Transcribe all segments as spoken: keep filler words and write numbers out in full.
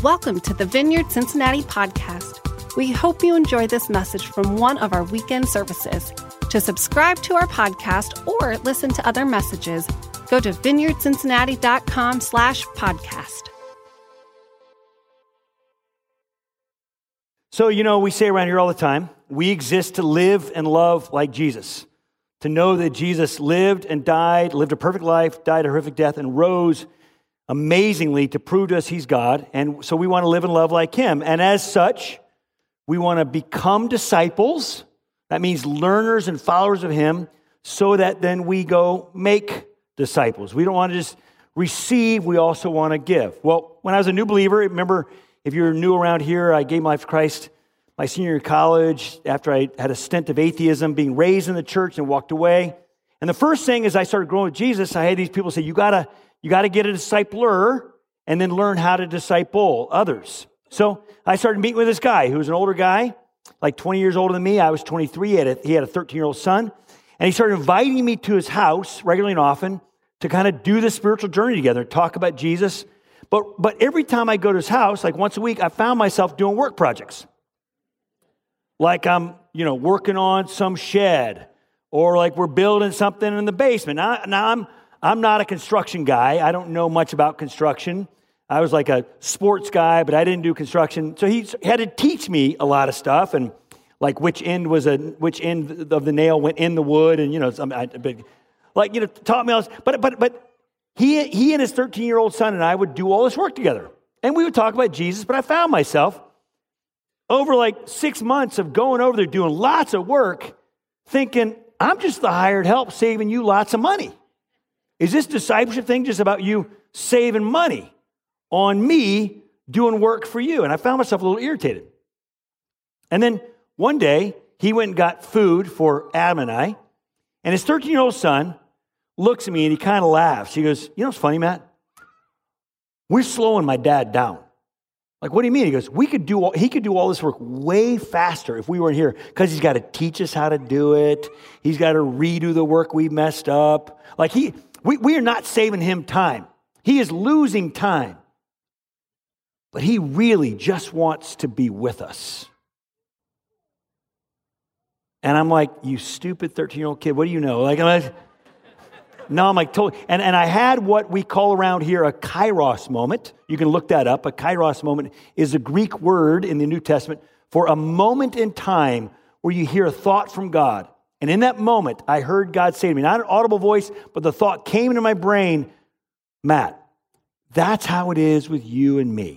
Welcome to the Vineyard Cincinnati podcast. We hope you enjoy this message from one of our weekend services. To subscribe to our podcast or listen to other messages, go to vineyardcincinnati.com slash podcast. So, you know, we say around here all the time, we exist to live and love like Jesus. To know that Jesus lived and died, lived a perfect life, died a horrific death, and rose amazingly to prove to us he's God. And so we want to live and love like him. And as such, we want to become disciples. That means learners and followers of him, so that then we go make disciples. We don't want to just receive, we also want to give. Well, when I was a new believer, remember, if you're new around here, I gave my life to Christ my senior year of college after I had a stint of atheism, being raised in the church and walked away. And the first thing as I started growing with Jesus, I had these people say, you gotta, you gotta get a discipler and then learn how to disciple others. So I started meeting with this guy who was an older guy, like twenty years older than me. I was twenty-three. He had a, he had a thirteen-year-old son. And he started inviting me to his house regularly and often to kind of do the spiritual journey together, talk about Jesus. But, but every time I go to his house, like once a week, I found myself doing work projects. Like I'm, you know, working on some shed, or like we're building something in the basement. Now, now I'm I'm not a construction guy. I don't know much about construction. I was like a sports guy, but I didn't do construction. So he had to teach me a lot of stuff, and like which end was a which end of the nail went in the wood, and you know, some, I, like you know, taught me all this. But but but he he and his thirteen-year-old son and I would do all this work together, and we would talk about Jesus. But I found myself over like six months of going over there doing lots of work, thinking I'm just the hired help saving you lots of money. Is this discipleship thing just about you saving money on me doing work for you? And I found myself a little irritated. And then one day, he went and got food for Adam and I, and his thirteen-year-old son looks at me and he kind of laughs. He goes, you know what's funny, Matt? We're slowing my dad down. Like, what do you mean? He goes, we could do all, he could do all this work way faster if we weren't here, because he's got to teach us how to do it. He's got to redo the work we messed up. Like he, we, we are not saving him time. He is losing time. But he really just wants to be with us. And I'm like, you stupid thirteen-year-old kid, what do you know? Like, I'm like, no, I'm like, totally. And, and I had what we call around here a kairos moment. You can look that up. A kairos moment is a Greek word in the New Testament for a moment in time where you hear a thought from God. And in that moment, I heard God say to me, not an audible voice, but the thought came into my brain, Matt, that's how it is with you and me.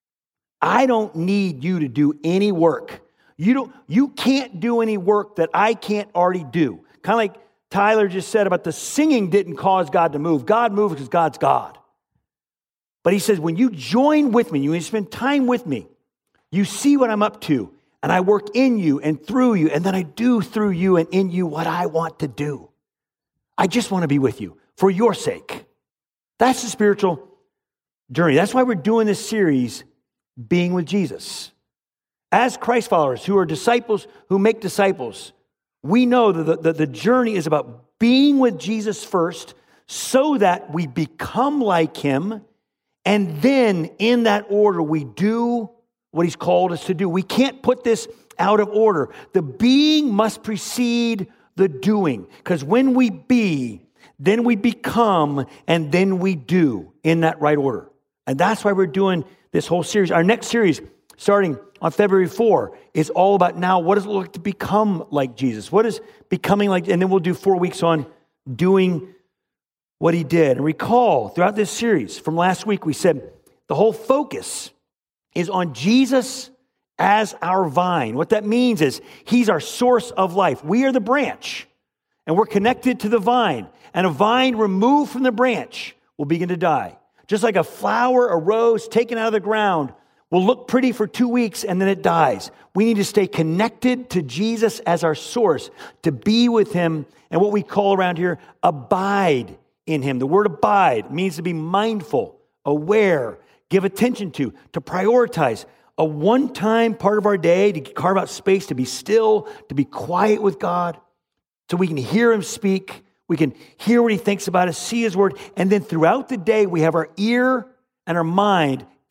I don't need you to do any work. You don't, you can't do any work that I can't already do. Kind of like Tyler just said about the singing didn't cause God to move. God moved because God's God. But he says, when you join with me, when you spend time with me, you see what I'm up to, and I work in you and through you, and then I do through you and in you what I want to do. I just want to be with you for your sake. That's the spiritual journey. That's why we're doing this series, Being with Jesus. As Christ followers who are disciples, who make disciples, we know that the, the, the journey is about being with Jesus first so that we become like him, and then in that order we do what he's called us to do. We can't put this out of order. The being must precede the doing, because when we be, then we become, and then we do in that right order. And that's why we're doing this whole series. Our next series, starting on February fourth, is all about now what does it look like to become like Jesus? What is becoming like, and then we'll do four weeks on doing what he did. And recall, throughout this series from last week, we said the whole focus is on Jesus as our vine. What that means is he's our source of life. We are the branch, and we're connected to the vine. And a vine removed from the branch will begin to die. Just like a flower, a rose taken out of the ground will look pretty for two weeks and then it dies. We need to stay connected to Jesus as our source, to be with him, and what we call around here, abide in him. The word abide means to be mindful, aware, give attention to, to prioritize. A one-time part of our day to carve out space to be still, to be quiet with God, so we can hear him speak, we can hear what he thinks about us, see his word, and then throughout the day we have our ear and our mind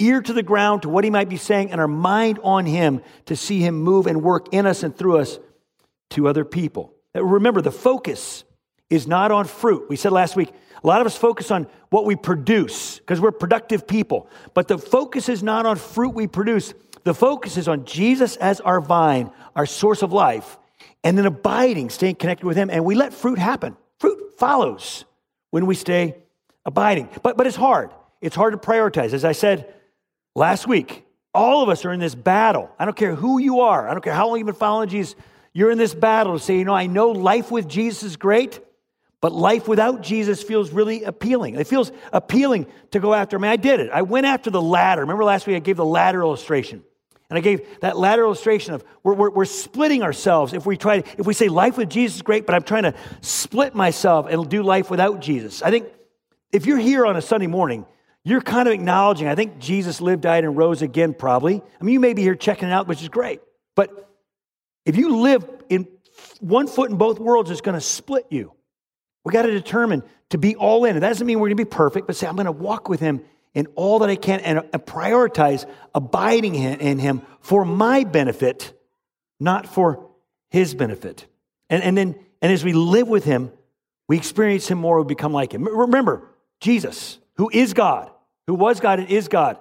ear to the ground to what he might be saying, and our mind on him to see him move and work in us and through us to other people. Remember, the focus is not on fruit. We said last week, a lot of us focus on what we produce because we're productive people. But the focus is not on fruit we produce. The focus is on Jesus as our vine, our source of life, and then abiding, staying connected with him. And we let fruit happen. Fruit follows when we stay abiding. But, but it's hard. It's hard to prioritize. As I said last week, all of us are in this battle. I don't care who you are. I don't care how long you've been following Jesus. You're in this battle to say, you know, I know life with Jesus is great, but life without Jesus feels really appealing. It feels appealing to go after him. I mean, I did it. I went after the ladder. Remember last week I gave the ladder illustration. And I gave that ladder illustration of we're, we're, we're splitting ourselves if we try to, if we say life with Jesus is great, but I'm trying to split myself and do life without Jesus. I think if you're here on a Sunday morning, you're kind of acknowledging, I think Jesus lived, died, and rose again probably. I mean, you may be here checking it out, which is great. But if you live in one foot in both worlds, it's going to split you. We got to determine to be all in. And that doesn't mean we're going to be perfect, but say, I'm going to walk with him in all that I can and, and prioritize abiding in him for my benefit, not for his benefit. And, and then, and as we live with him, we experience him more, we become like him. Remember, Jesus, who is God, who was God and is God,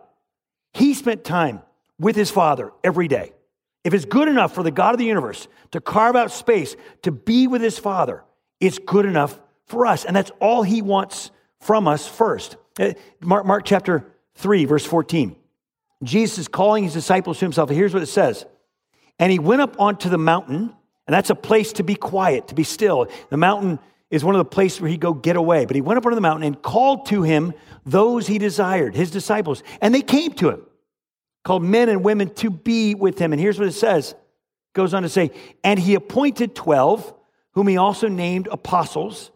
he spent time with his Father every day. If it's good enough for the God of the universe to carve out space to be with his Father, it's good enough for us. And that's all he wants from us first. Mark, Mark chapter three, verse fourteen. Jesus is calling his disciples to himself. Here's what it says. And he went up onto the mountain, and that's a place to be quiet, to be still. The mountain is one of the places where he'd go get away. But he went up onto the mountain and called to him those he desired, his disciples. And they came to him, called men and women to be with him. And here's what it says. It goes on to say, and he appointed twelve, whom he also named apostles,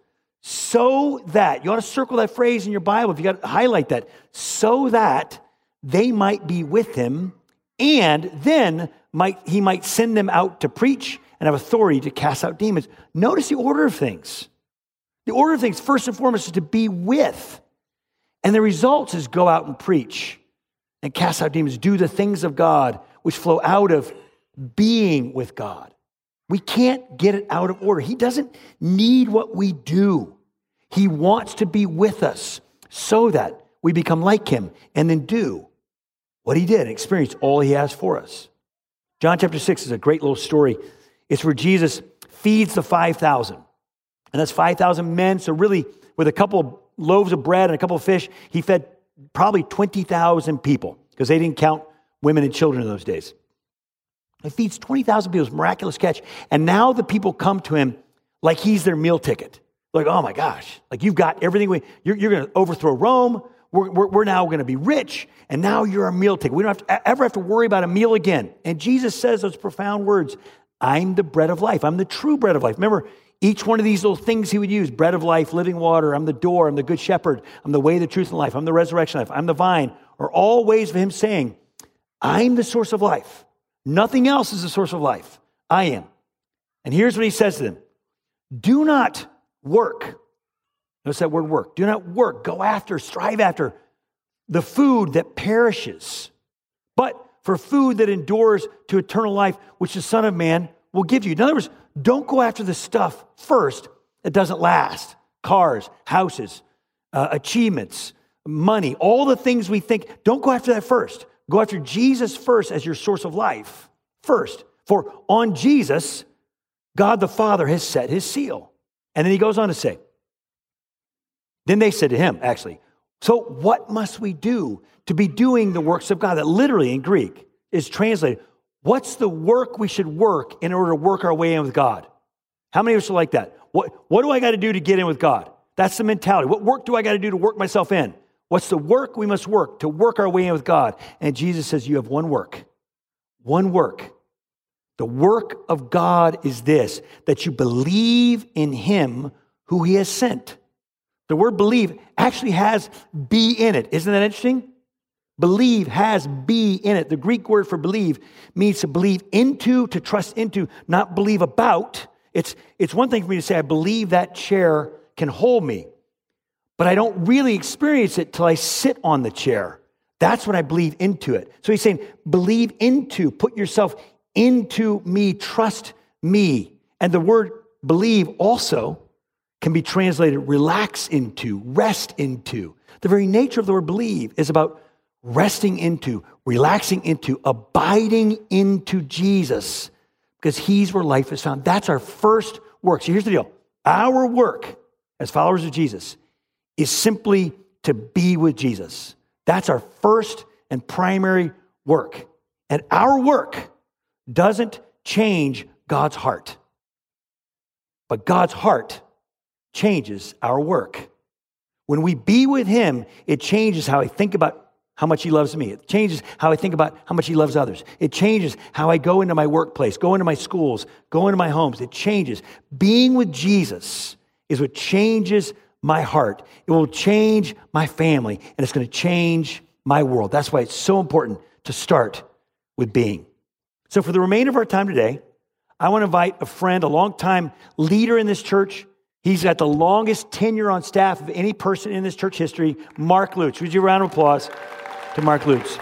so that, you ought to circle that phrase in your Bible, if you got to highlight that, so that they might be with him, and then might he might send them out to preach and have authority to cast out demons. Notice the order of things. The order of things, first and foremost, is to be with. And the results is go out and preach and cast out demons, do the things of God, which flow out of being with God. We can't get it out of order. He doesn't need what we do. He wants to be with us so that we become like him and then do what he did and experience all he has for us. John chapter six is a great little story. It's where Jesus feeds the five thousand. And that's five thousand men. So really, with a couple of loaves of bread and a couple of fish, he fed probably twenty thousand people because they didn't count women and children in those days. He feeds twenty thousand people, it's a miraculous catch. And now the people come to him like he's their meal ticket. Like, oh my gosh, like you've got everything. We, you're, you're going to overthrow Rome. We're, we're, we're now going to be rich. And now you're our meal ticket. We don't have to, ever have to worry about a meal again. And Jesus says those profound words, I'm the bread of life. I'm the true bread of life. Remember, each one of these little things he would use, bread of life, living water, I'm the door, I'm the good shepherd, I'm the way, the truth, and life, I'm the resurrection life, I'm the vine, are all ways of him saying, I'm the source of life. Nothing else is the source of life. I am. And here's what he says to them. Do not work. Notice that word work. Do not work. Go after, strive after the food that perishes, but for food that endures to eternal life, which the Son of Man will give you. In other words, don't go after the stuff first that doesn't last. Cars, houses, uh, achievements, money, all the things we think. Don't go after that first. Go after Jesus first as your source of life first. For on Jesus, God the Father has set his seal. And then he goes on to say, then they said to him, actually, so what must we do to be doing the works of God? That literally in Greek is translated, what's the work we should work in order to work our way in with God? How many of us are like that? What, what do I got to do to get in with God? That's the mentality. What work do I got to do to work myself in? What's the work we must work to work our way in with God? And Jesus says, you have one work. One work. The work of God is this, that you believe in him who he has sent. The word believe actually has be in it. Isn't that interesting? Believe has be in it. The Greek word for believe means to believe into, to trust into, not believe about. It's, it's one thing for me to say, I believe that chair can hold me, but I don't really experience it till I sit on the chair. That's when I believe into it. So he's saying, believe into, put yourself into me, trust me. And the word believe also can be translated relax into, rest into. The very nature of the word believe is about resting into, relaxing into, abiding into Jesus, because he's where life is found. That's our first work. So here's the deal. Our work as followers of Jesus is simply to be with Jesus. That's our first and primary work. And our work doesn't change God's heart. But God's heart changes our work. When we be with him, it changes how I think about how much he loves me. It changes how I think about how much he loves others. It changes how I go into my workplace, go into my schools, go into my homes. It changes. Being with Jesus is what changes my heart. It will change my family, and it's going to change my world. That's why it's so important to start with being. So for the remainder of our time today, I want to invite a friend, a longtime leader in this church. He's got the longest tenure on staff of any person in this church history, Mark Lutz. Would you give a round of applause to Mark Lutz?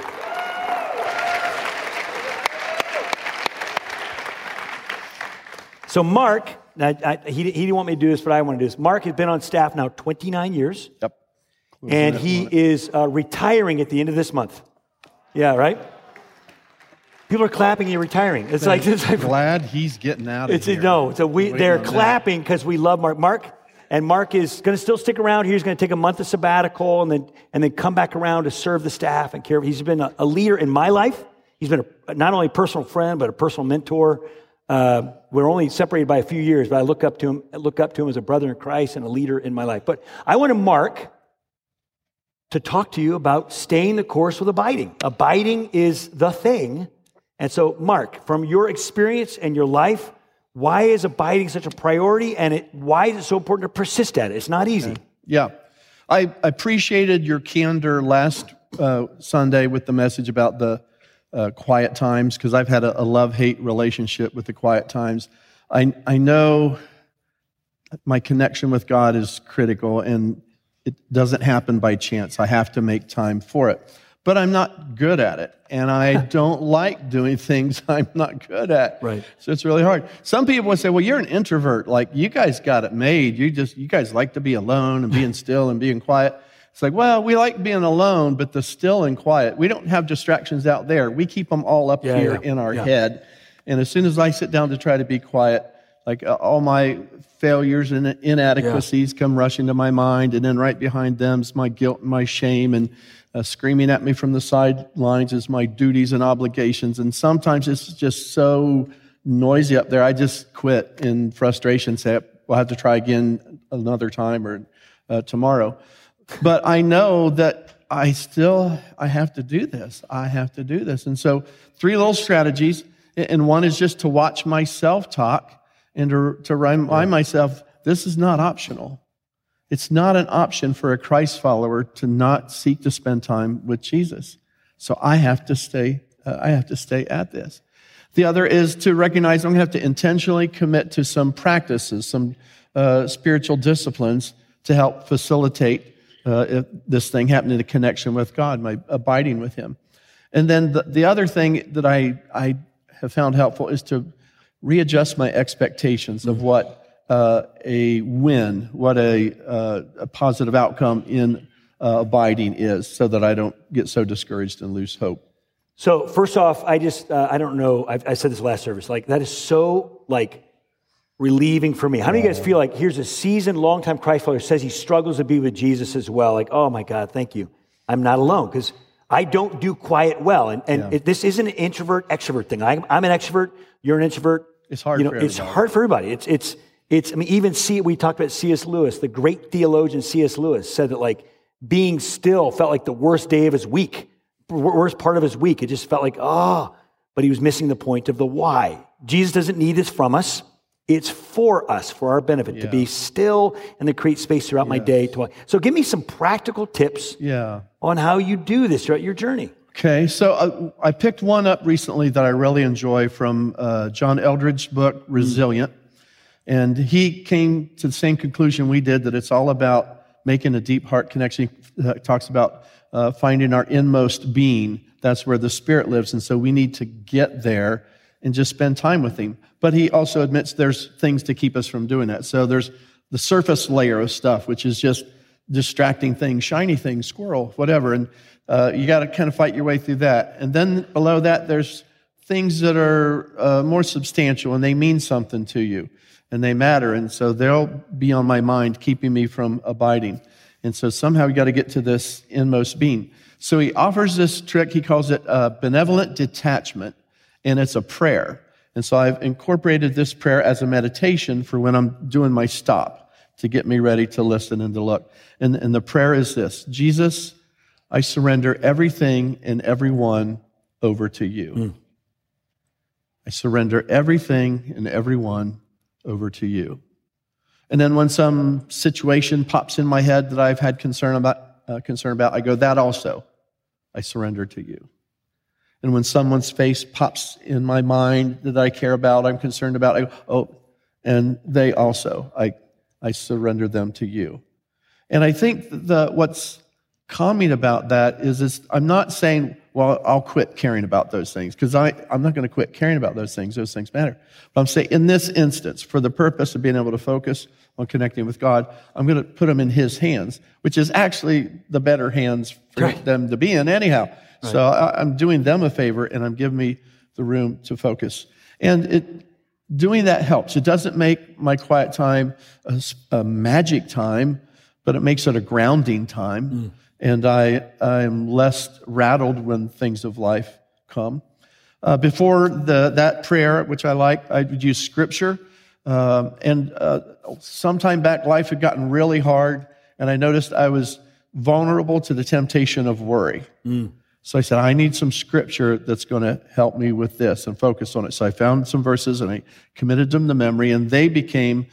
So Mark, I, I, he, he didn't want me to do this, but I want to do this. Mark has been on staff now twenty-nine years. Yep. And he is uh, retiring at the end of this month. Yeah, right? People are clapping and you're retiring. It's like, it's like glad he's getting out of it's, here. No, so we they're clapping because we love Mark. Mark and Mark is going to still stick around here. He's going to take a month of sabbatical and then and then come back around to serve the staff and care. He's been a, a leader in my life. He's been a, not only a personal friend but a personal mentor. Uh, we're only separated by a few years, but I look up to him. I look up to him as a brother in Christ and a leader in my life. But I want to Mark to talk to you about staying the course with abiding. Abiding is the thing. And so, Mark, from your experience and your life, why is abiding such a priority, and it, why is it so important to persist at it? It's not easy. Yeah. I appreciated your candor last uh, Sunday with the message about the uh, quiet times, because I've had a, a love-hate relationship with the quiet times. I, I know my connection with God is critical, and it doesn't happen by chance. I have to make time for it. But I'm not good at it, and I don't like doing things I'm not good at. Right. So it's really hard. Some people would say, well, you're an introvert. Like, you guys got it made. You just, you guys like to be alone and being still and being quiet. It's like, well, we like being alone, but the still and quiet, we don't have distractions out there. We keep them all up yeah, here yeah. in our yeah. head. And as soon as I sit down to try to be quiet, like uh, all my failures and inadequacies yeah. come rushing to my mind, and then right behind them is my guilt and my shame, and uh, screaming at me from the sidelines is my duties and obligations. And sometimes it's just so noisy up there, I just quit in frustration, say, we'll have to try again another time or uh, tomorrow. But I know that I still, I have to do this. I have to do this. And so three little strategies, and one is just to watch myself talk and to, to remind myself, this is not optional. It's not an option for a Christ follower to not seek to spend time with Jesus. So I have to stay, uh, I have to stay at this. The other is to recognize I'm going to have to intentionally commit to some practices, some uh, spiritual disciplines to help facilitate uh, this thing happening, the connection with God, my abiding with Him. And then the, the other thing that I, I have found helpful is to readjust my expectations of what uh, a win, what a, uh, a positive outcome in uh, abiding is, so that I don't get so discouraged and lose hope. So first off, I just, uh, I don't know, I've, I said this last service, like that is so like relieving for me. How do you guys feel like here's a seasoned, longtime Christ follower says he struggles to be with Jesus as well? Like, oh my God, thank you. I'm not alone, because I don't do quiet well. And, and Yeah. it, this isn't an introvert, extrovert thing. I, I'm an extrovert, you're an introvert. It's hard you know, for It's everybody. hard for everybody. It's, it's, it's, I mean, even see, we talked about C S Lewis, the great theologian C S Lewis said that like being still felt like the worst day of his week, worst part of his week. It just felt like, oh, but he was missing the point of the why. Jesus doesn't need this from us. It's for us, for our benefit, Yeah. to be still and to create space throughout my Yes. day. To, so give me some practical tips Yeah. on how you do this throughout your journey. Okay, so uh, I picked one up recently that I really enjoy from uh, John Eldredge's book, Resilient. And he came to the same conclusion we did, that it's all about making a deep heart connection. He talks about uh, finding our inmost being. That's where the Spirit lives. And so we need to get there and just spend time with Him. But he also admits there's things to keep us from doing that. So there's the surface layer of stuff, which is just distracting things, shiny things, squirrel, whatever. And uh, you got to kind of fight your way through that. And then below that, there's things that are uh, more substantial, and they mean something to you, and they matter. And so they'll be on my mind, keeping me from abiding. And so somehow we got to get to this inmost being. So he offers this trick. He calls it uh, benevolent detachment, and it's a prayer. And so I've incorporated this prayer as a meditation for when I'm doing my stop to get me ready to listen and to look. And, and the prayer is this: Jesus, I surrender everything and everyone over to you. Mm. I surrender everything and everyone over to you. And then when some situation pops in my head that I've had concern about, uh, concern about, I go, that also, I surrender to you. And when someone's face pops in my mind that I care about, I'm concerned about, I go, oh, and they also, I, I surrender them to you. And I think the what's calming about that is, is I'm not saying, well, I'll quit caring about those things, because I'm not going to quit caring about those things. Those things matter. But I'm saying in this instance, for the purpose of being able to focus on connecting with God, I'm going to put them in His hands, which is actually the better hands for right. them to be in anyhow. Right. So I, I'm doing them a favor, and I'm giving me the room to focus. And it, doing that helps. It doesn't make my quiet time a, a magic time, but it makes it a grounding time. Mm. And I am less rattled when things of life come. Uh, before the that prayer, which I like, I would use Scripture. Uh, and uh, sometime back, life had gotten really hard, and I noticed I was vulnerable to the temptation of worry. Mm. So I said, I need some Scripture that's going to help me with this and focus on it. So I found some verses, and I committed them to memory, and they became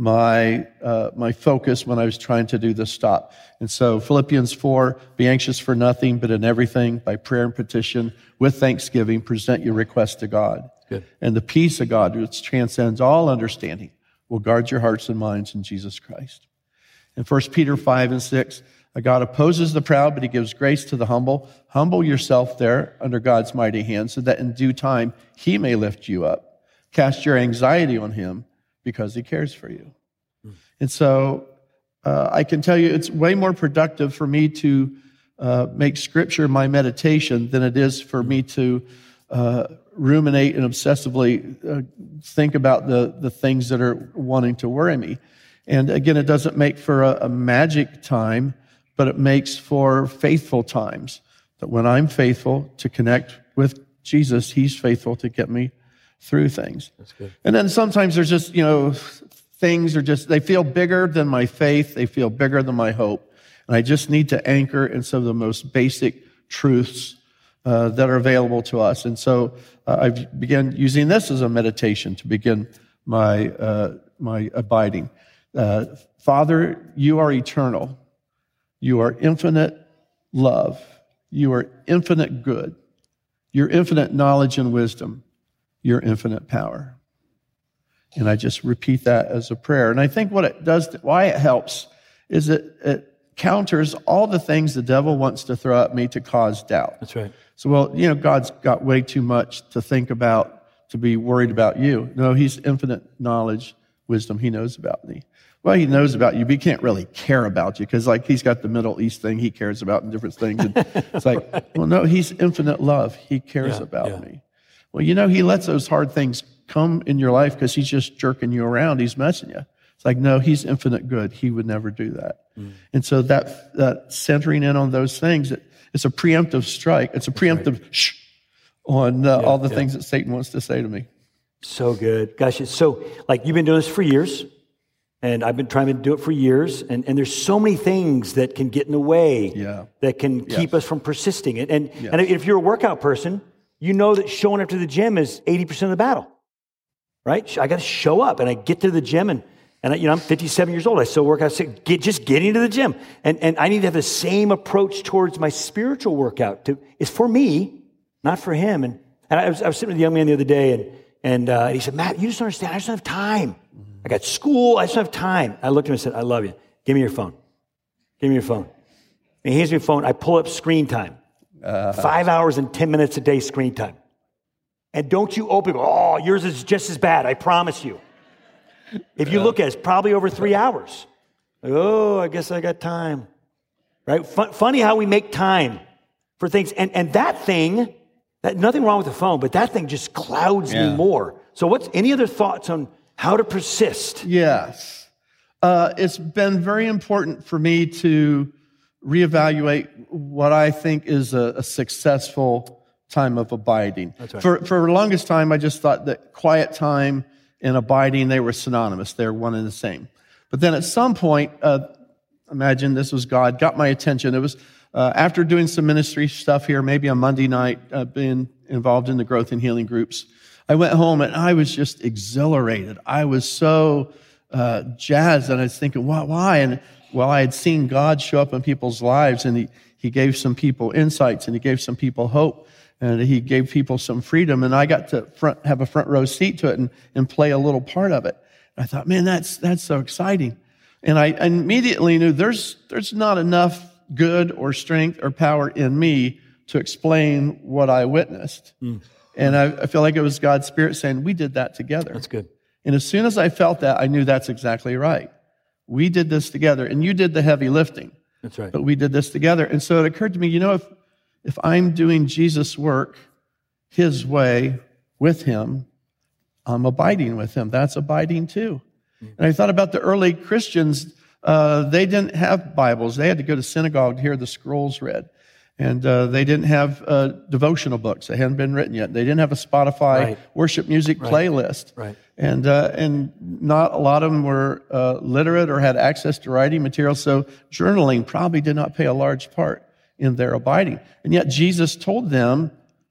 my uh, my focus when I was trying to do the stop. And so Philippians four, be anxious for nothing, but in everything, by prayer and petition, with thanksgiving, present your request to God. Good. And the peace of God, which transcends all understanding, will guard your hearts and minds in Jesus Christ. In First Peter five and six, God opposes the proud, but He gives grace to the humble. Humble yourself there under God's mighty hand, so that in due time He may lift you up. Cast your anxiety on Him, because He cares for you. Mm. And so uh, I can tell you it's way more productive for me to uh, make Scripture my meditation than it is for me to uh, ruminate and obsessively uh, think about the, the things that are wanting to worry me. And again, it doesn't make for a, a magic time, but it makes for faithful times. That when I'm faithful to connect with Jesus, He's faithful to get me through things. That's good. And then sometimes there's just, you know, things are just, they feel bigger than my faith. They feel bigger than my hope. And I just need to anchor in some of the most basic truths uh, that are available to us. And so uh, I've begun using this as a meditation to begin my, uh, my abiding. Uh, Father, you are eternal. You are infinite love. You are infinite good. Your infinite knowledge and wisdom. Your infinite power. And I just repeat that as a prayer. And I think what it does, why it helps, is it, it counters all the things the devil wants to throw at me to cause doubt. That's right. So, well, you know, God's got way too much to think about, to be worried about you. No, He's infinite knowledge, wisdom. He knows about me. Well, He knows about you, but He can't really care about you, because like He's got the Middle East thing He cares about and different things. And it's like, right. Well, no, He's infinite love. He cares yeah, about yeah. me. Well, you know, He lets those hard things come in your life because He's just jerking you around. He's messing you. It's like, no, He's infinite good. He would never do that. Mm. And so that, that centering in on those things, it, it's a preemptive strike. It's a preemptive right. shh on uh, yeah, all the yeah. things that Satan wants to say to me. So good. Gosh, it's so, like, you've been doing this for years, and I've been trying to do it for years, and, and there's so many things that can get in the way yeah. that can yes. keep us from persisting. And, and, yes. and if you're a workout person, you know that showing up to the gym is eighty percent of the battle, right? I got to show up, and I get to the gym, and, and I, you know, I'm fifty-seven years old. I still work out, get, just getting to the gym. And, and I need to have the same approach towards my spiritual workout. To, it's for me, not for him. And, and I, was, I was sitting with a young man the other day, and, and uh, he said, Matt, you just don't understand. I just don't have time. I got school. I just don't have time. I looked at him and said, I love you. Give me your phone. Give me your phone. And he hands me your phone. I pull up screen time. Uh, Five hours and ten minutes a day screen time. And don't you open, oh, yours is just as bad, I promise you. If you look at it, it's probably over three hours. Like, oh, I guess I got time. Right? F- funny how we make time for things. And, and that thing, that, nothing wrong with the phone, but that thing just clouds yeah. me more. So what's any other thoughts on how to persist? Yes. Uh, it's been very important for me to reevaluate what I think is a, a successful time of abiding. That's right. For for the longest time, I just thought that quiet time and abiding, they were synonymous. They're one and the same. But then at some point, uh, imagine this was God, got my attention. It was uh, after doing some ministry stuff here, maybe on Monday night, uh, being involved in the growth and healing groups. I went home and I was just exhilarated. I was so uh, jazzed, and I was thinking, why? why? And well, I had seen God show up in people's lives, and he, he gave some people insights, and he gave some people hope, and he gave people some freedom, and I got to front, have a front row seat to it and, and play a little part of it. And I thought, man, that's that's so exciting. And I immediately knew there's there's not enough good or strength or power in me to explain what I witnessed. Mm. And I, I feel like it was God's Spirit saying, we did that together. That's good. And as soon as I felt that, I knew that's exactly right. We did this together, and you did the heavy lifting. That's right. But we did this together. And so it occurred to me, you know, if if I'm doing Jesus' work his way with him, I'm abiding with him. That's abiding too. Mm-hmm. And I thought about the early Christians. Uh, they didn't have Bibles. They had to go to synagogue to hear the scrolls read. And uh, they didn't have uh, devotional books. They hadn't been written yet. They didn't have a Spotify right. worship music right. playlist. Right. And uh, and not a lot of them were uh, literate or had access to writing material. So journaling probably did not play a large part in their abiding. And yet Jesus told them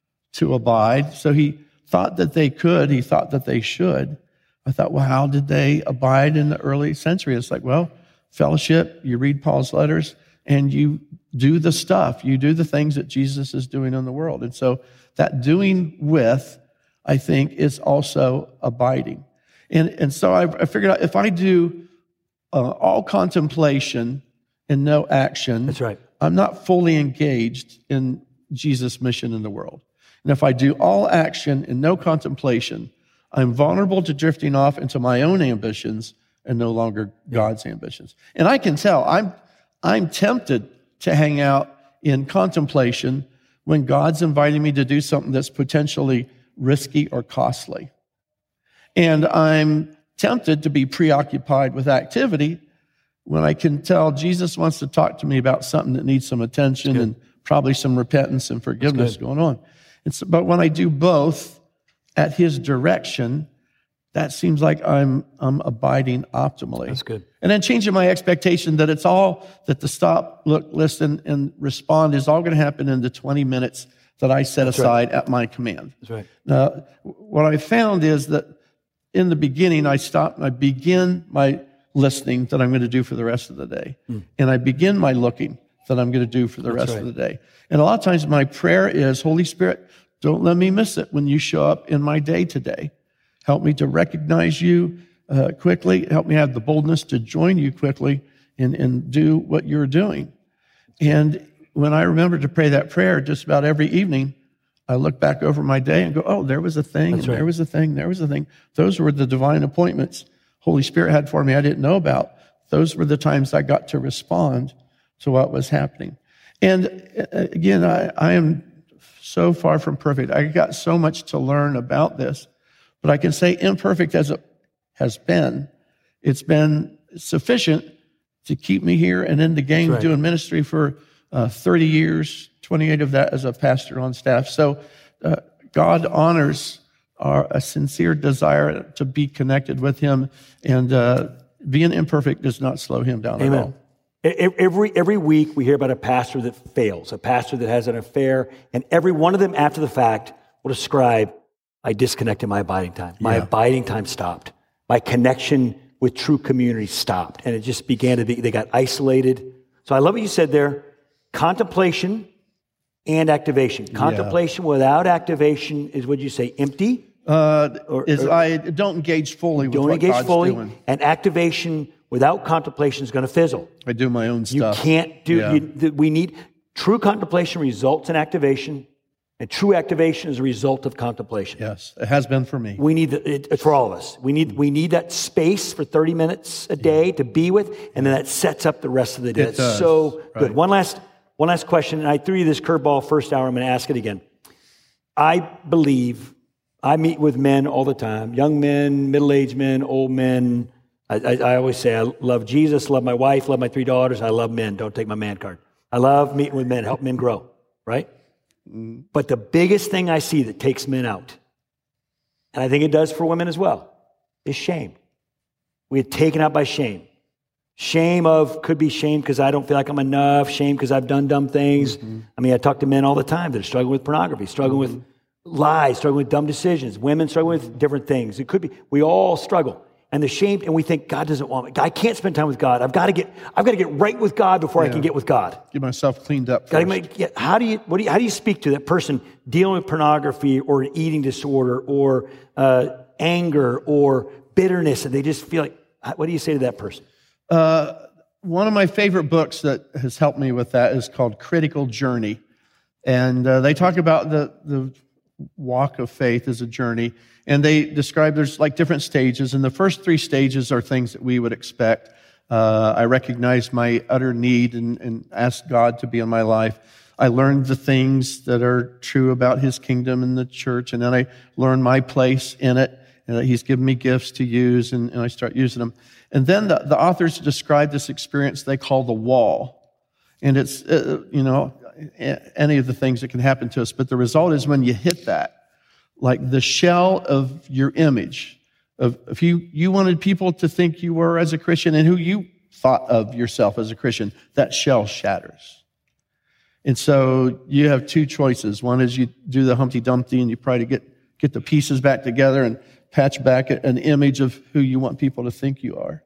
to abide. So he thought that they could. He thought that they should. I thought, well, how did they abide in the early century? It's like, well, fellowship, you read Paul's letters, and you do the stuff. You do the things that Jesus is doing in the world. And so that doing with, I think, is also abiding. And, and so I, I figured out if I do uh, all contemplation and no action, that's right. I'm not fully engaged in Jesus' mission in the world. And if I do all action and no contemplation, I'm vulnerable to drifting off into my own ambitions and no longer God's ambitions. And I can tell, I'm I'm tempted to hang out in contemplation when God's inviting me to do something that's potentially risky or costly. And I'm tempted to be preoccupied with activity when I can tell Jesus wants to talk to me about something that needs some attention and probably some repentance and forgiveness going on. And so, but when I do both at his direction, that seems like I'm I'm abiding optimally. That's good. And then changing my expectation that it's all, that the stop, look, listen, and respond is all going to happen in the twenty minutes that I set That's aside right. at my command. That's right. Now, what I found is that in the beginning, I stop and I begin my listening that I'm going to do for the rest of the day. Mm. And I begin my looking that I'm going to do for the That's rest right. of the day. And a lot of times my prayer is, Holy Spirit, don't let me miss it when you show up in my day today. Help me to recognize you uh, quickly. Help me have the boldness to join you quickly and, and do what you're doing. And when I remember to pray that prayer just about every evening, I look back over my day and go, oh, there was a thing, and right. there was a thing, there was a thing. Those were the divine appointments Holy Spirit had for me I didn't know about. Those were the times I got to respond to what was happening. And again, I, I am so far from perfect. I got so much to learn about this. But I can say imperfect as it has been, it's been sufficient to keep me here and in the game right. doing ministry for uh, thirty years, twenty-eight of that as a pastor on staff. So uh, God honors our a sincere desire to be connected with him, and uh, being imperfect does not slow him down Amen. at all. Every, every week we hear about a pastor that fails, a pastor that has an affair, and every one of them after the fact will describe, I disconnected my abiding time. My yeah. abiding time stopped. My connection with true community stopped. And it just began to be, they got isolated. So I love what you said there. Contemplation and activation. Contemplation yeah. without activation is, what you say, empty? Uh, or, is or, I don't engage fully with don't what engage God's fully, doing. And activation without contemplation is going to fizzle. I do my own You stuff. can't do, Yeah. you, th- we need, true contemplation results in activation, and true activation is a result of contemplation. Yes, it has been for me. We need, the, it, it's for all of us. We need, we need that space for thirty minutes a day to be with, and then that sets up the rest of the day. It It's does, so right. good. One last, one last question, and I threw you this curveball first hour. I'm going to ask it again. I believe, I meet with men all the time, young men, middle-aged men, old men. I, I, I always say I love Jesus, love my wife, love my three daughters. I love men. Don't take my man card. I love meeting with men, help men grow, right? Mm. But the biggest thing I see that takes men out, and I think it does for women as well, is shame. We get taken out by shame. Shame of, could be shame because I don't feel like I'm enough, shame because I've done dumb things. Mm-hmm. I mean, I talk to men all the time that are struggling with pornography, struggling mm-hmm. with lies, struggling with dumb decisions, women struggling with different things. It could be, we all struggle. And the shame, and we think God doesn't want me. I can't spend time with God. I've got to get, I've got to get right with God before yeah. I can get with God. Get myself cleaned up Gotta first. Make, yeah, how do you, what do you, how do you speak to that person dealing with pornography or an eating disorder or uh, anger or bitterness, and they just feel like, what do you say to that person? Uh, one of my favorite books that has helped me with that is called Critical Journey. And uh, they talk about the, the walk of faith as a journey. And they describe there's like different stages. And the first three stages are things that we would expect. Uh, I recognized my utter need and, and asked God to be in my life. I learned the things that are true about his kingdom and the church. And then I learned my place in it. And he's given me gifts to use, and, and I start using them. And then the, the authors describe this experience they call the wall. And it's, uh, you know, any of the things that can happen to us. But the result is when you hit that, like the shell of your image, of if you, you wanted people to think you were as a Christian and who you thought of yourself as a Christian, that shell shatters. And so you have two choices. One is you do the Humpty Dumpty and you try to get, get the pieces back together and patch back an image of who you want people to think you are.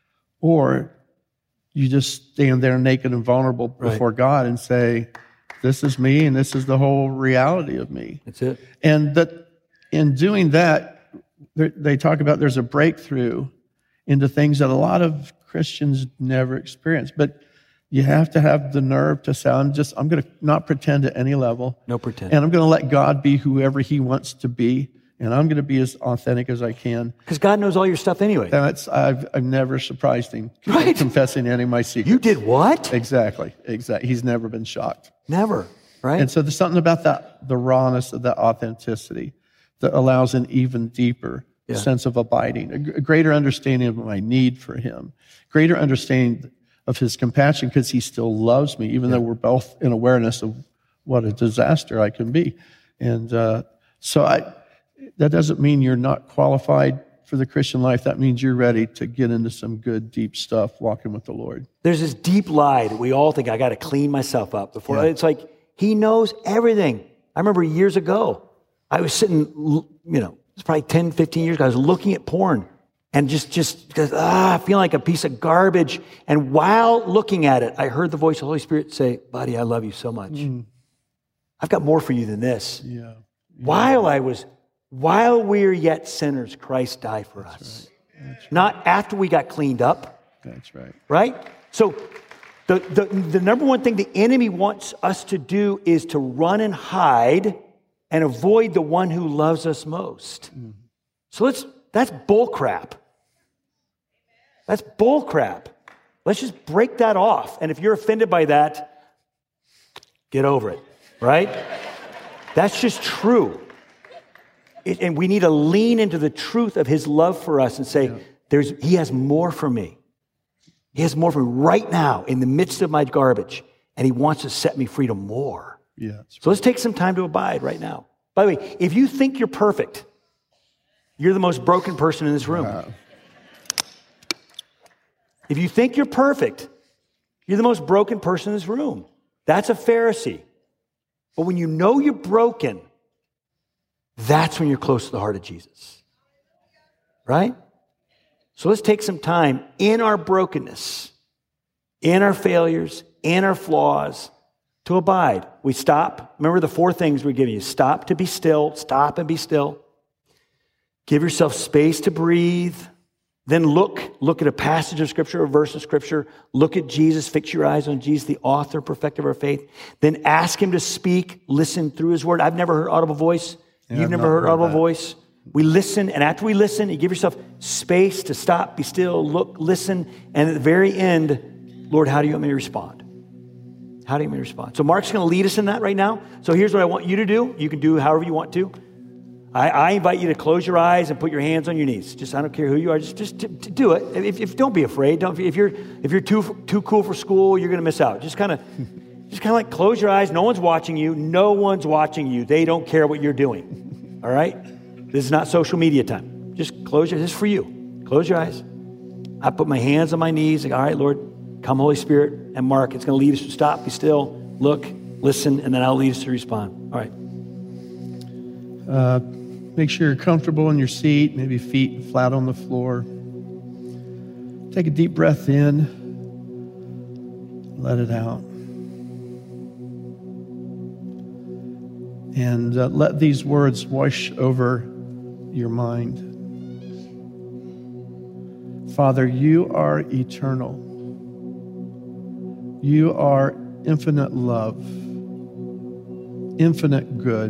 Or you just stand there naked and vulnerable before right. God and say, this is me and this is the whole reality of me. That's it. And that in doing that, they talk about there's a breakthrough into things that a lot of Christians never experience. But you have to have the nerve to say, I'm just, I'm going to not pretend at any level. No pretend. And I'm going to let God be whoever he wants to be. And I'm going to be as authentic as I can. Because God knows all your stuff anyway. That's, I've, I've never surprised him right. confessing any of my secrets. You did what? Exactly. Exactly. He's never been shocked. Never. Right. And so there's something about that, the rawness of that authenticity that allows an even deeper yeah. sense of abiding, a, a greater understanding of my need for him, greater understanding of his compassion because he still loves me, even yeah. though we're both in awareness of what a disaster I can be. And uh, so I... that doesn't mean you're not qualified for the Christian life. That means you're ready to get into some good, deep stuff, walking with the Lord. There's this deep lie that we all think, I got to clean myself up before. Yeah. It's like, he knows everything. I remember years ago, I was sitting, you know, it's probably ten, fifteen years ago, I was looking at porn and just, just because, ah, feeling like a piece of garbage. And while looking at it, I heard the voice of the Holy Spirit say, buddy, I love you so much. Mm. I've got more for you than this. Yeah. yeah. While I was... While we're yet sinners, Christ died for That's us. Right. That's right. Not after we got cleaned up. That's right. Right? So the, the, the number one thing the enemy wants us to do is to run and hide and avoid the one who loves us most. Mm. So let's, that's bull crap. That's bull crap. Let's just break that off. And if you're offended by that, get over it. Right? That's just true. It, and we need to lean into the truth of his love for us and say, yeah. "There's he has more for me. He has more for me right now in the midst of my garbage. And he wants to set me free to more." Yeah, so right. let's take some time to abide right now. By the way, if you think you're perfect, you're the most broken person in this room. Wow. If you think you're perfect, you're the most broken person in this room. That's a Pharisee. But when you know you're broken, that's when you're close to the heart of Jesus. Right? So let's take some time in our brokenness, in our failures, in our flaws, to abide. We stop. Remember the four things we're giving you. Stop to be still. Stop and be still. Give yourself space to breathe. Then look, look at a passage of Scripture, a verse of Scripture. Look at Jesus. Fix your eyes on Jesus, the author, perfecter of our faith. Then ask him to speak. Listen through his word. I've never heard audible voice. Yeah, You've I've never not heard heard audible that. voice. We listen, and after we listen, you give yourself space to stop, be still, look, listen, and at the very end, Lord, how do you want me to respond? How do you want me to respond? So Mark's going to lead us in that right now. So here's what I want you to do. You can do however you want to. I, I invite you to close your eyes and put your hands on your knees. Just I don't care who you are. Just just to, to do it. If, if don't be afraid. Don't if you're if you're too too cool for school, you're going to miss out. Just kind of just kind of like close your eyes. No one's watching you. No one's watching you. They don't care what you're doing. All right. This is not social media time. Just close your. This is for you. Close your eyes. I put my hands on my knees. Like, all right, Lord, come, Holy Spirit, and Mark. It's going to lead us to stop, be still, look, listen, and then I'll lead us to respond. All right. Uh, make sure you're comfortable in your seat, maybe feet flat on the floor. Take a deep breath in. Let it out. And uh, let these words wash over your mind. Father, you are eternal. You are infinite love, infinite good,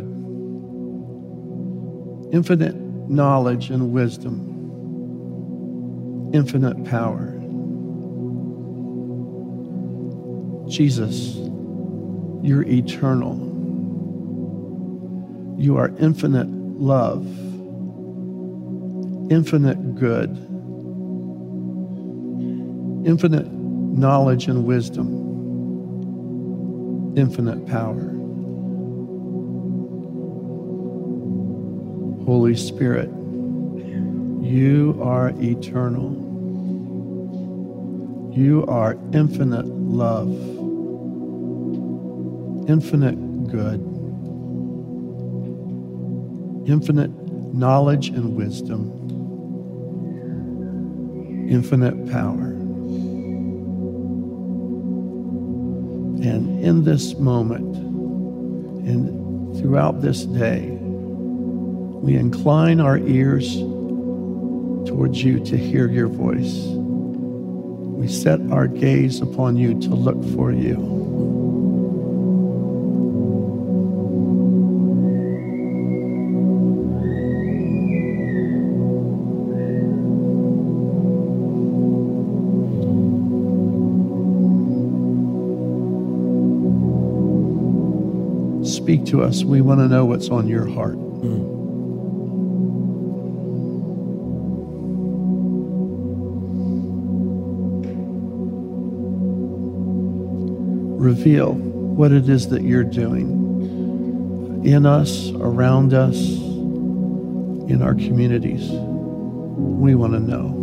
infinite knowledge and wisdom, infinite power. Jesus, you're eternal. You are infinite love, infinite good, infinite knowledge and wisdom, infinite power. Holy Spirit, you are eternal. You are infinite love, infinite good, infinite knowledge and wisdom, infinite power. And in this moment and throughout this day, we incline our ears towards you to hear your voice. We set our gaze upon you to look for you. Speak to us. We want to know what's on your heart. Mm. Reveal what it is that you're doing in us, around us, in our communities. We want to know.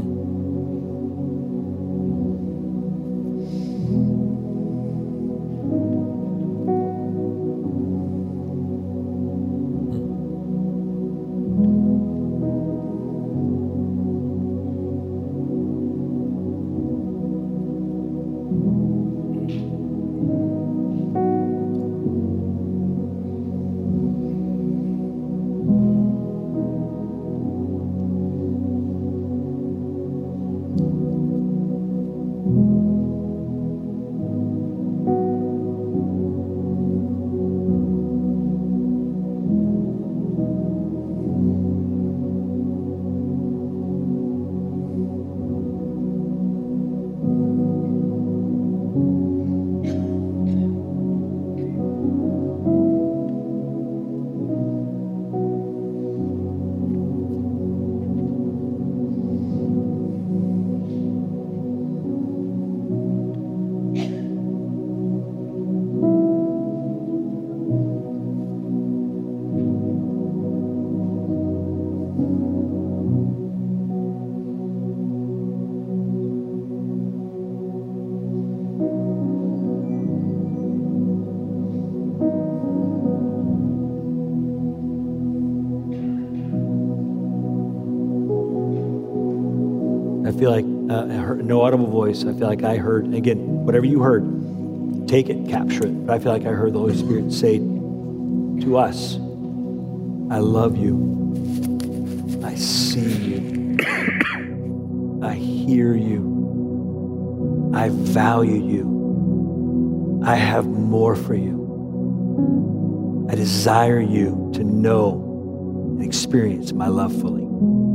I feel like uh, I heard no audible voice. I feel like I heard, again, whatever you heard, take it, capture it. But I feel like I heard the Holy Spirit say to us, I love you. I see you. I hear you. I value you. I have more for you. I desire you to know and experience my love fully.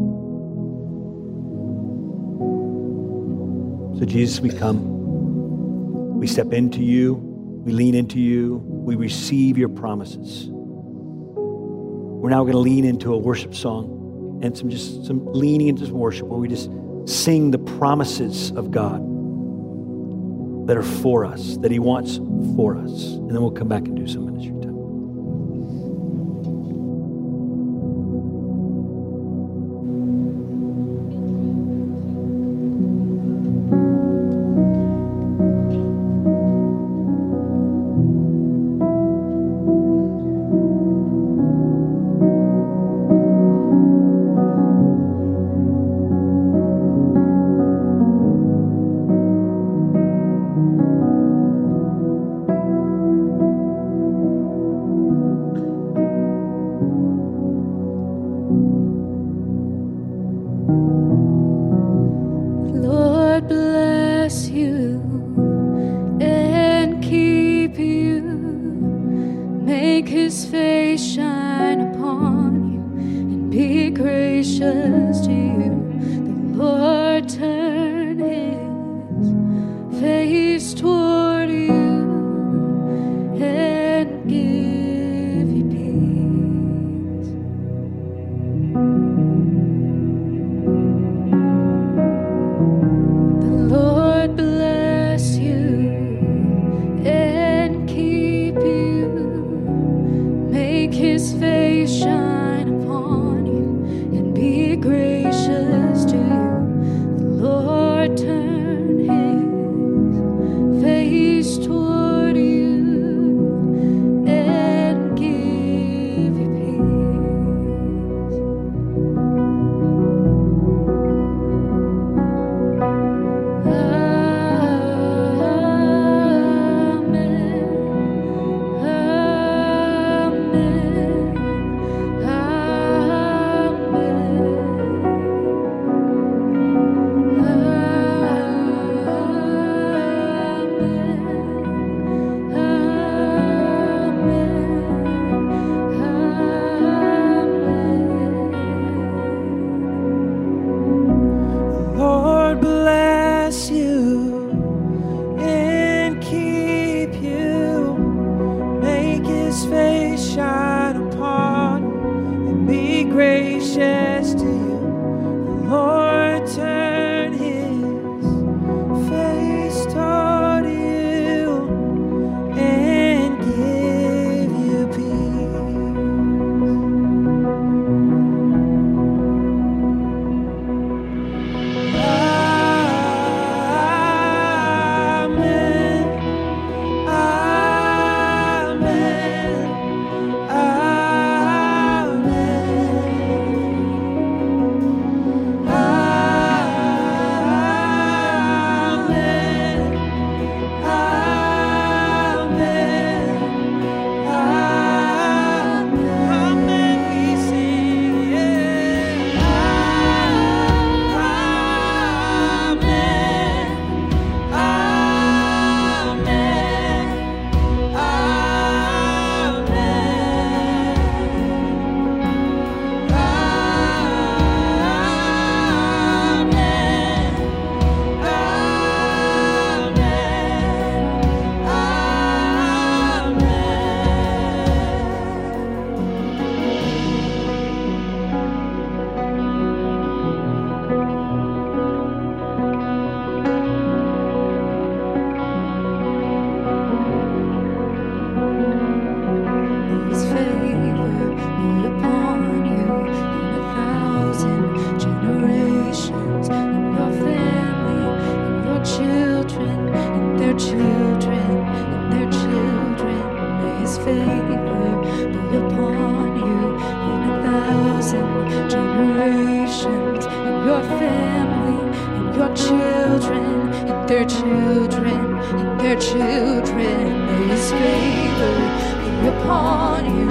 So Jesus, we come. We step into you. We lean into you. We receive your promises. We're now going to lean into a worship song and some just some leaning into some worship where we just sing the promises of God that are for us, that he wants for us. And then we'll come back and do some ministry time.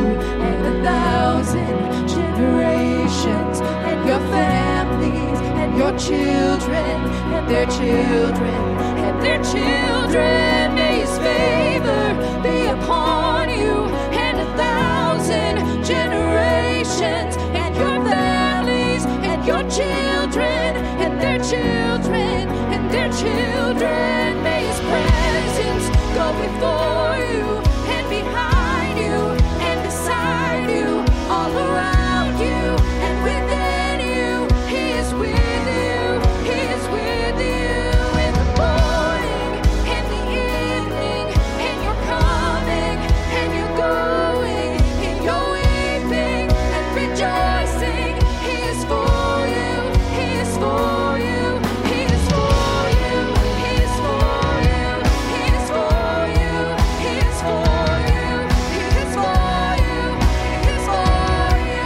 Generations and your families and and your children, and their children, and their children. May his favor be upon you and a thousand generations, and your families, and your children, and their children, and their children. May his presence go before you and behind you and beside you, all around you and within you. He is with you, he is with you in the morning, in the evening, and you're coming and you're going, and you're weeping and rejoicing. He is for you, he is for you, he is for you, he is for you, he is for you, he is for you, he is for you, he is for you.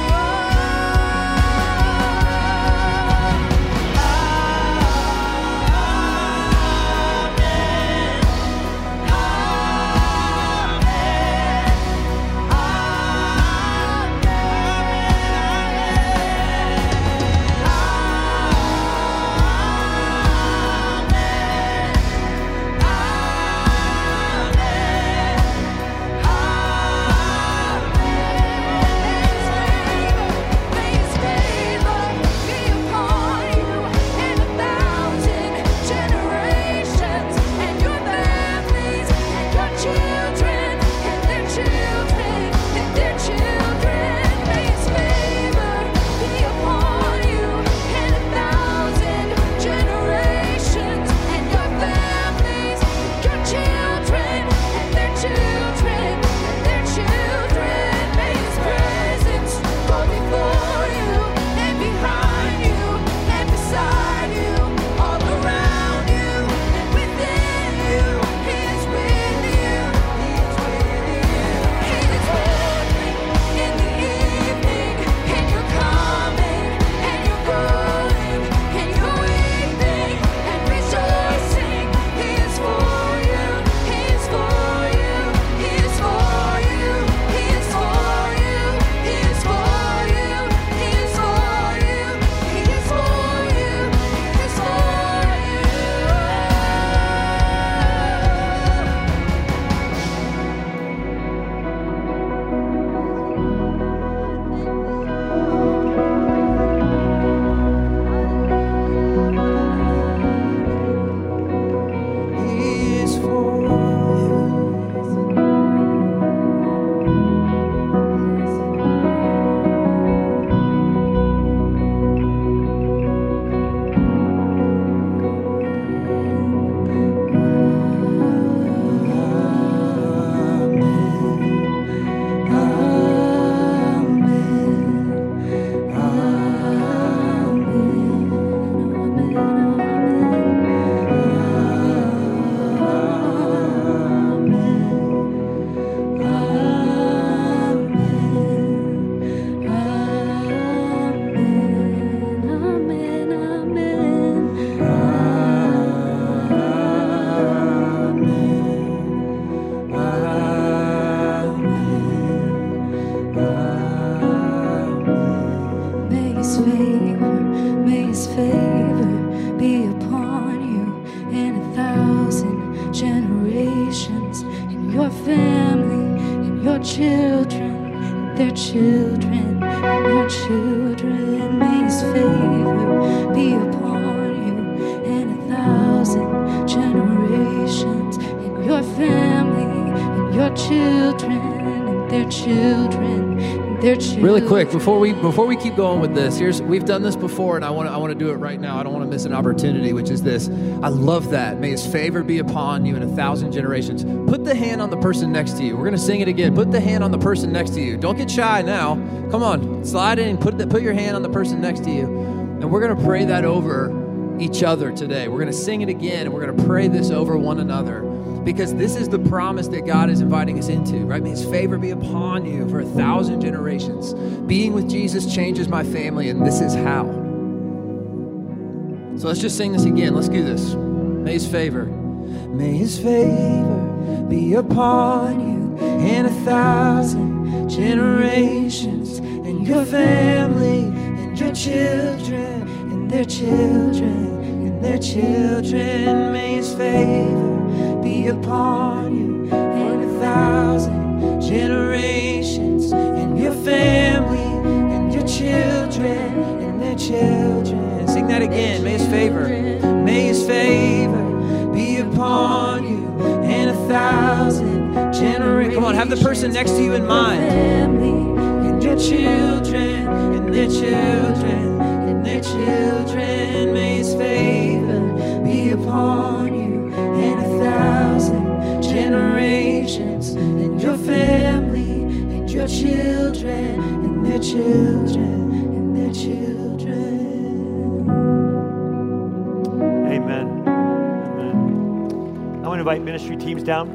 May his favor be upon you and a thousand generations, and your families, and your children, and their children, and their children. May his favor be upon you and a thousand generations, and your families, your children, and their children, and their children. May his presence go before you and behind you and beside you, all around you and within you. He is with you, he is with you, he is morning, in the evening, and you're coming and you're going, and you're weeping and rejoicing. He is for you, he is for you, he is for you, he is for you, he is for you, he is for you, he is for you, he is for you. He is for May his favor, may his favor be upon you and a thousand generations, and your family, and your children, and their children, and their children. May his favor be upon you and a thousand generations, and your family, and your children, and their children, and their children. Really quick, before we before we keep going with this, here's we've done this before, and I want to I want to do it right now. I don't want to miss an opportunity, which is this. I love that. May his favor be upon you in a thousand generations. Put the hand on the person next to you. We're gonna sing it again. Put the hand on the person next to you. Don't get shy now. Come on, slide in and put the, put your hand on the person next to you, and we're gonna pray that over each other today. We're gonna sing it again, and we're gonna pray this over one another. Because this is the promise that God is inviting us into, right? May his favor be upon you for a thousand generations. Being with Jesus changes my family, and this is how. So let's just sing this again. Let's do this. May his favor. May his favor be upon you and a thousand generations, and your family, and your children, and and their children, and their children. May his favor be upon you and a thousand generations, and your family, and your children, and their children. Sing that again. May his favor, may his favor be upon you and a thousand generations. Come on, have the person next to you in mind. And your children, and their children, and their children. May his favor be upon you and a thousand generations, and your family, and your children, and their children, and their children. Amen. Amen. I want to invite ministry teams down.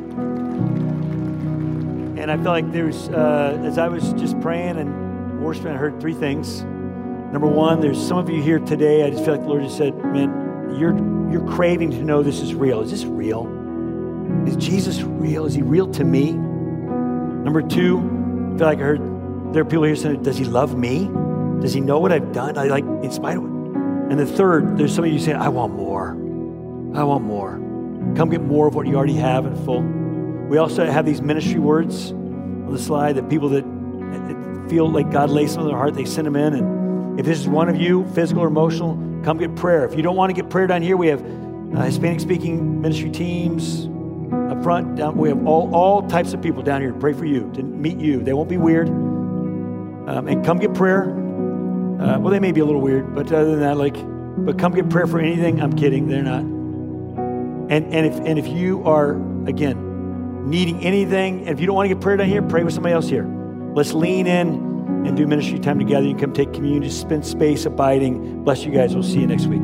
And I feel like there's, uh, as I was just praying and worshiping, I heard three things. Number one, there's some of you here today, I just feel like the Lord just said, man, you're you're craving to know this is real. Is this real? Is Jesus real? Is he real to me? Number two, I feel like I heard there are people here saying, does he love me? Does he know what I've done? I like, in spite of it. And the third, there's some of you saying, I want more. I want more. Come get more of what you already have in full. We also have these ministry words on the slide that people that feel like God lays them on their heart, they send them in. And if this is one of you, physical or emotional, come get prayer. If you don't want to get prayer down here, we have uh, Hispanic-speaking ministry teams up front. Down, we have all, all types of people down here to pray for you, to meet you. They won't be weird. Um, and come get prayer. Uh, well, they may be a little weird, but other than that, like, but come get prayer for anything. I'm kidding. They're not. And and if and if you are, again, needing anything, and if you don't want to get prayer down here, pray with somebody else here. Let's lean in and do ministry time together. You can come take communion, just spend space abiding. Bless you guys. We'll see you next week.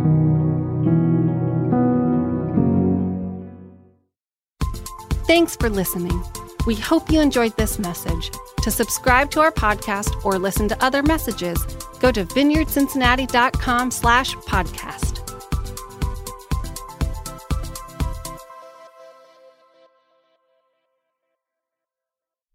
Thanks for listening. We hope you enjoyed this message. To subscribe to our podcast or listen to other messages, go to vineyard cincinnati dot com slash podcast.